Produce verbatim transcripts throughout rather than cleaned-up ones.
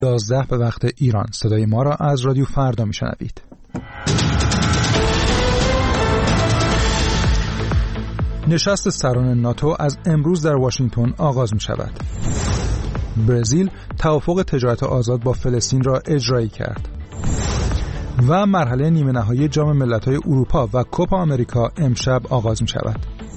یازده به وقت ایران. صدای ما را از رادیو فردا میشنوید. نشست سران ناتو از امروز در واشنگتن آغاز می شود. برزیل توافق تجارت آزاد با فلسطین را اجرایی کرد. و مرحله نیمه نهایی جام ملت‌های اروپا و کوپا آمریکا امشب آغاز می شود.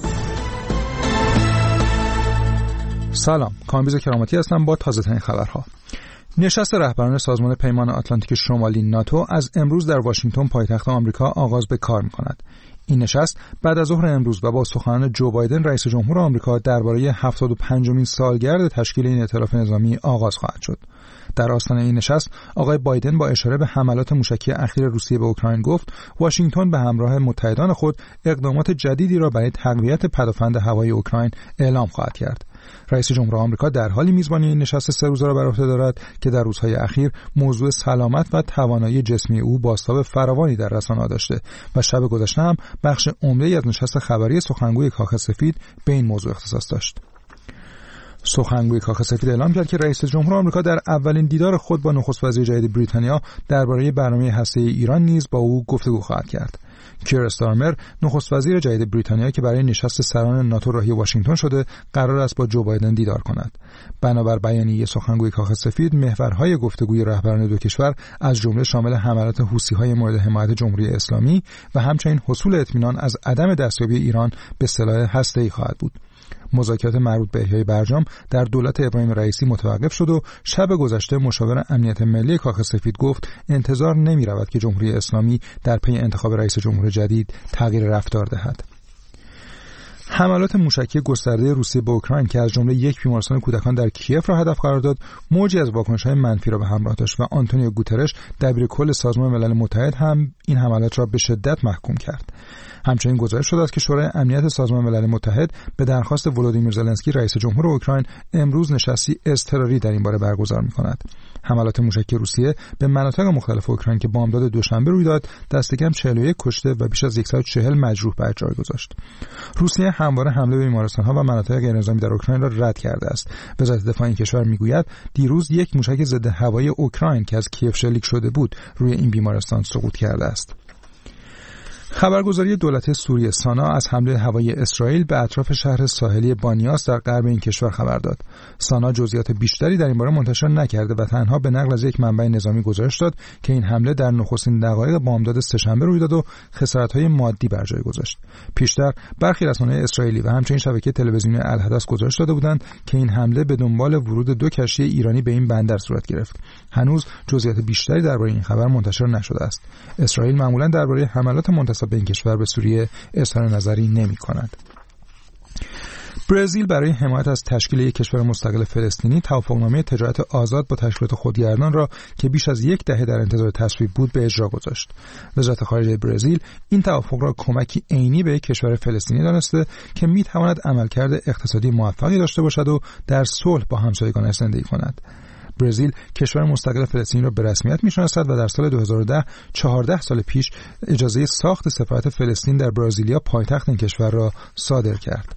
سلام، کامبیز کرامتی هستم با تازه ترین خبرها. نشست رهبران سازمان پیمان آتلانتیک شمالی ناتو از امروز در واشنگتن پایتخت آمریکا آغاز به کار می‌کند. این نشست بعد از ظهر امروز و با سخنان جو بایدن رئیس جمهور آمریکا درباره هفتاد و پنجمین سالگرد تشکیل این ائتلاف نظامی آغاز خواهد شد. در آستانه این نشست آقای بایدن با اشاره به حملات موشکی اخیر روسیه به اوکراین گفت واشنگتن به همراه متحدان خود اقدامات جدیدی را برای تقویت پدافند هوایی اوکراین اعلام خواهد کرد. رئیس جمهور آمریکا در حالی میزبانی این نشست سه روزه را بر عهده دارد که در روزهای اخیر موضوع سلامت و توانایی جسمی او بازتاب فراوانی در رسانه‌ها داشته و شب گذشته هم بخش عمده‌ای از نشست خبری سخنگوی کاخ سفید به این موضوع اختصاص داشت. سخنگوی کاخ سفید اعلام کرد که رئیس جمهور آمریکا در اولین دیدار خود با نخست وزیر جدید بریتانیا درباره برنامه هسته‌ای ایران نیز با او گفتگو خواهد کرد. کیر استارمر نخست وزیر جدید بریتانیا که برای نشست سران ناتو راهی واشنگتن شده قرار است با جو بایدن دیدار کند. بنابر بیانیه سخنگوی کاخ سفید محورهای گفتگوی رهبران دو کشور از جمله شامل حملات حوثی‌های مورد حمایت جمهوری اسلامی و همچنین حصول اطمینان از عدم دستیابی ایران به سلاح هسته‌ای خواهد بود. مذاکرات مربوط به احیای برجام در دولت ابراهیم رئیسی متوقف شد و شب گذشته مشاور امنیت ملی کاخ سفید گفت انتظار نمی رود که جمهوری اسلامی در پی انتخاب رئیس جمهور جدید تغییر رفتار دهد. حملات موشکی گسترده روسیه به اوکراین که از جمله یک بیمارستان کودکان در کیف را هدف قرار داد، موجی از واکنش‌های منفی را به همراه داشت و آنتونیو گوترش دبیر کل سازمان ملل متحد هم این حملات را به شدت محکوم کرد. همچنین گزارش شده است که شورای امنیت سازمان ملل متحد به درخواست ولودیمیر زلنسکی رئیس جمهور اوکراین امروز نشستی اضطراری در این باره برگزار می‌کند. حملات موشکی روسیه به مناطق مختلف اوکراین که بامداد دوشنبه روی داد، دست کم چهل و یک کشته و بیش از صد و چهل مجروح بر جای گذاشت. روسیه همواره حمله به بیمارستان‌ها و مناطق غیرنظامی در اوکراین را رد کرده است. وزارت دفاع این کشور میگوید دیروز یک موشک ضد هوایی اوکراین که از کیف شلیک شده بود روی این بیمارستان سقوط کرده است. خبرگزاری دولت سوریه سانا از حمله هوایی اسرائیل به اطراف شهر ساحلی بانیاس در غرب این کشور خبر داد. سانا جزئیات بیشتری در این باره منتشر نکرده و تنها به نقل از یک منبع نظامی گزارش داد که این حمله در نخستین دقایق بامداد سه‌شنبه روی داد و خسارت‌های مادی بر جای گذاشت. پیشتر برخی رسانه‌های اسرائیلی و همچنین شبکه تلویزیونی الحدث گزارش داده بودند که این حمله به دنبال ورود دو کشتی ایرانی به این بندر صورت گرفت. هنوز جزئیات بیشتری درباره این خبر منتشر نشده است. اسرائیل معمولاً درباره حملات منتسب به این کشور به سوریه اظهار نظری نمی‌کند. برزیل برای حمایت از تشکیل یک کشور مستقل فلسطینی توافقنامه تجارت آزاد با تشکیلات خودگردان را که بیش از یک دهه در انتظار تصویب بود به اجرا گذاشت. وزارت خارجه برزیل این توافق را کمکی عینی به یک کشور فلسطینی دانسته که می‌تواند عملکرد اقتصادی موفقی داشته باشد و در صلح با همسایگانش زندگی کند. برزیل کشور مستقل فلسطین را به رسمیت می‌شناسد و در سال دو هزار و ده، چهارده سال پیش اجازه ساخت سفارت فلسطین در برزیلیا پایتخت این کشور را صادر کرد.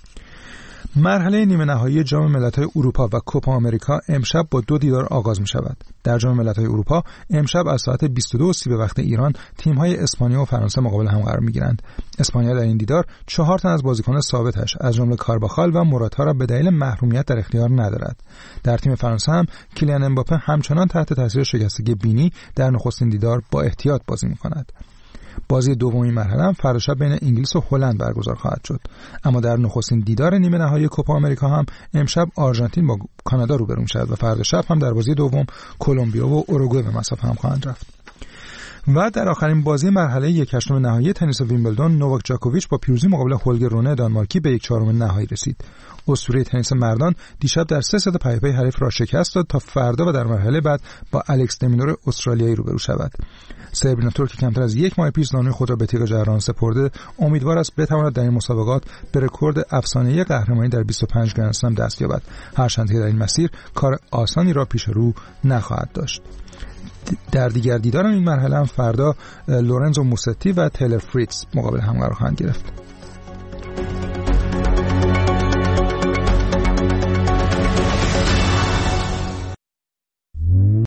مرحله نیمه نهایی جام ملت‌های اروپا و کوپا آمریکا امشب با دو دیدار آغاز می‌شود. در جام ملت‌های اروپا امشب از ساعت بیست و دو و سی به وقت ایران تیم‌های اسپانیا و فرانسه مقابل هم قرار می‌گیرند. اسپانیا در این دیدار چهار تن از بازیکنان ثابتش از جمله کارباخال و موراتا را به دلیل محرومیت در اختیار ندارد. در تیم فرانسه هم کیلیان امباپه همچنان تحت تاثیر شکستگی بینی در نخستین دیدار با احتیاط بازی می‌کند. بازی دومین مرحله هم فردا شب بین انگلیس و هلند برگزار خواهد شد. اما در نخستین دیدار نیمه نهایی کوپا آمریکا هم امشب آرژانتین با کانادا روبرو می‌شود و فردا شب هم در بازی دوم کلمبیا و اوروگوئه به مسافه هم خواهند رفت. و در آخرین بازی مرحله یک هشتم نهایی تنیس ویمبلدون نوواک جاکوویچ با پیروزی مقابل هولگر رونه دانمارکی به یک چهارم نهایی رسید. اسطوره تنیس مردان دیشب در سه ست پی پی حریف را شکست داد تا فردا و در مرحله بعد با الکس دمینور استرالیایی روبرو شود. سربینا ترک که کمتر از یک ماه پیش زانوی خود را به تیغ جراحان سپرده امیدوار است بتواند در این مسابقات به رکورد افسانه‌ای قهرمانی در بیست و پنج گرند اسلم دست یابد، هرچند که در این مسیر کار آسانی را پیش رو نخواهد داشت. در دیگر دیدار این مرحله هم فردا لورنزو موستی و تیلر فریتز مقابل هم قرار خواهند گرفت.